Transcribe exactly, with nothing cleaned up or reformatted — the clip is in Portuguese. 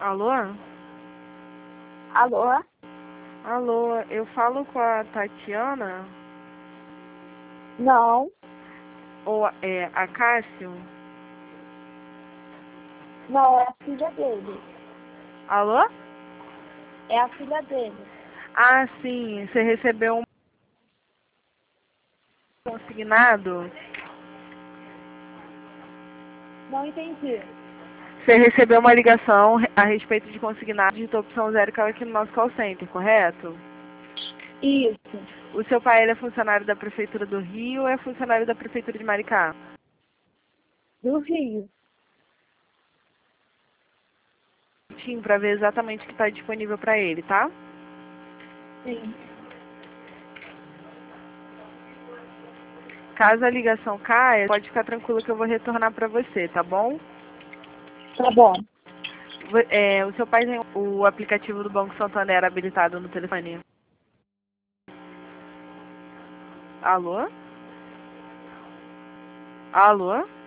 Alô? Alô? Alô, eu falo com a Tatiana? Não, Ou é a Cássio? não, é a filha dele. Alô? É a filha dele. Ah, sim, você recebeu um consignado? Não entendi. Você recebeu uma ligação a respeito de consignado de opção zero que é aqui no nosso call center, correto? Isso, O seu pai ele é funcionário da Prefeitura do Rio ou é funcionário da Prefeitura de Maricá? do Rio. Sim, para ver exatamente o que está disponível para ele, tá? Sim. Caso a ligação caia, pode ficar tranquilo que eu vou retornar para você, tá bom? Tá bom. Vo- É, o seu pai tem o aplicativo do Banco Santander habilitado no telefone? Alô? Alô?